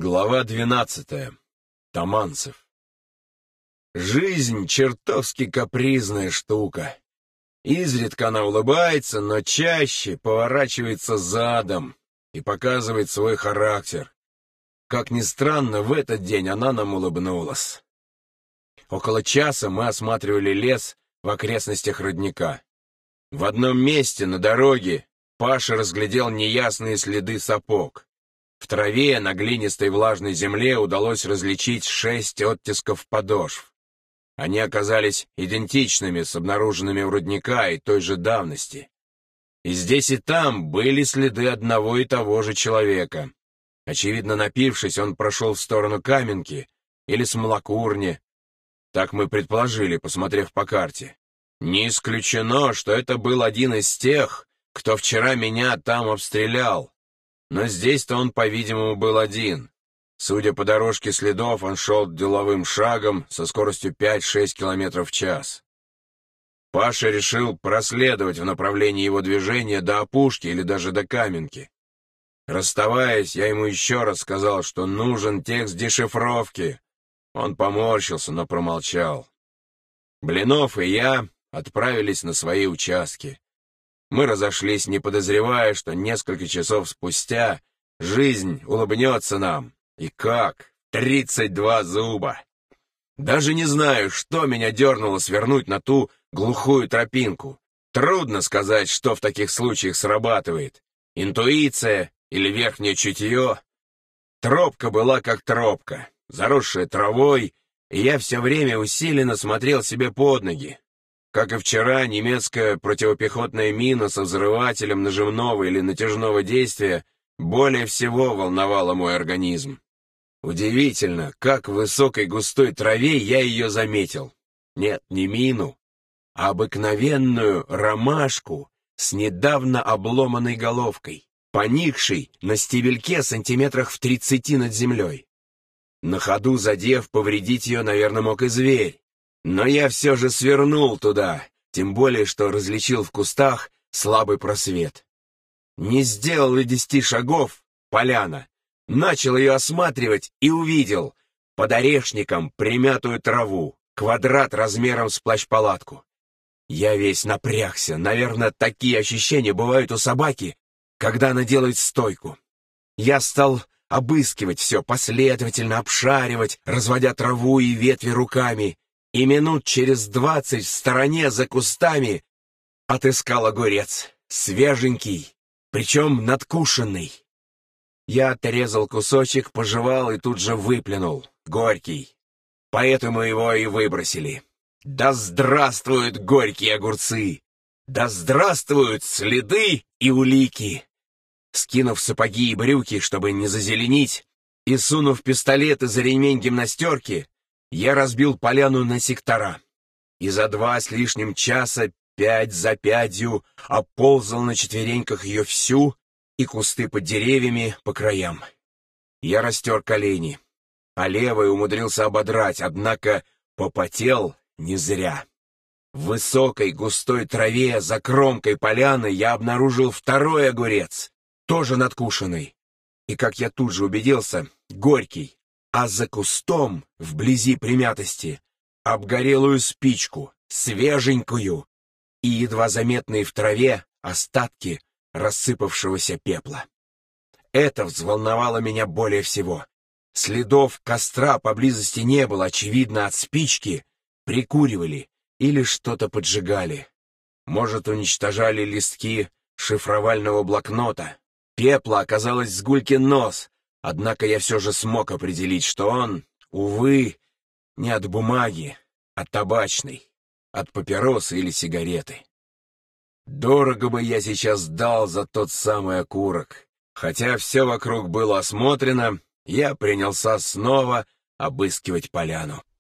Глава 12. Таманцев. Жизнь чертовски капризная штука. Изредка она улыбается, но чаще поворачивается задом и показывает свой характер. Как ни странно, в этот день она нам улыбнулась. Около часа мы осматривали лес в окрестностях родника. В одном месте на дороге Паша разглядел неясные следы сапог. В траве на глинистой влажной земле удалось различить 6 оттисков подошв. Они оказались идентичными с обнаруженными у рудника и той же давности. И здесь и там были следы одного и того же человека. Очевидно, напившись, он прошел в сторону Каменки или Смолокурни. Так мы предположили, посмотрев по карте. Не исключено, что это был один из тех, кто вчера меня там обстрелял. Но здесь-то он, по-видимому, был один. Судя по дорожке следов, он шел деловым шагом со скоростью 5-6 км в час. Паша решил проследовать в направлении его движения до опушки или даже до Каменки. Расставаясь, я ему еще раз сказал, что нужен текст дешифровки. Он поморщился, но промолчал. Блинов и я отправились на свои участки. Мы разошлись, не подозревая, что несколько часов спустя жизнь улыбнется нам. И как? 32 зуба! Даже не знаю, что меня дернуло свернуть на ту глухую тропинку. Трудно сказать, что в таких случаях срабатывает. Интуиция или верхнее чутье. Тропка была как тропка, заросшая травой, и я все время усиленно смотрел себе под ноги. Как и вчера, немецкая противопехотная мина со взрывателем нажимного или натяжного действия более всего волновала мой организм. Удивительно, как в высокой густой траве я ее заметил. Нет, не мину, а обыкновенную ромашку с недавно обломанной головкой, поникшей на стебельке сантиметрах в 30 над землей. На ходу задев, повредить ее, наверное, мог и зверь. Но я все же свернул туда, тем более, что различил в кустах слабый просвет. Не сделал и 10 шагов, поляна, начал ее осматривать и увидел под орешником примятую траву, квадрат размером с плащ-палатку. Я весь напрягся, наверное, такие ощущения бывают у собаки, когда она делает стойку. Я стал обыскивать все, последовательно обшаривать, разводя траву и ветви руками, и минут через 20 в стороне за кустами отыскал огурец, свеженький, причем надкушенный. Я отрезал кусочек, пожевал и тут же выплюнул, горький. Поэтому его и выбросили. Да здравствуют горькие огурцы! Да здравствуют следы и улики! Скинув сапоги и брюки, чтобы не зазеленить, и сунув пистолет за ремень гимнастерки, я разбил поляну на сектора, и за 2 с лишним часа 5 за 5 оползал на четвереньках ее всю и кусты под деревьями по краям. Я растер колени, а левый умудрился ободрать, однако попотел не зря. В высокой густой траве за кромкой поляны я обнаружил второй огурец, тоже надкушенный, и, как я тут же убедился, горький. А за кустом, вблизи примятости, обгорелую спичку, свеженькую, и едва заметные в траве остатки рассыпавшегося пепла. Это взволновало меня более всего. Следов костра поблизости не было, очевидно, от спички прикуривали или что-то поджигали. Может, уничтожали листки шифровального блокнота. Пепла оказалось с Гулькин нос. Однако я все же смог определить, что он, увы, не от бумаги, а табачный, от папиросы или сигареты. Дорого бы я сейчас дал за тот самый окурок. Хотя все вокруг было осмотрено, я принялся снова обыскивать поляну.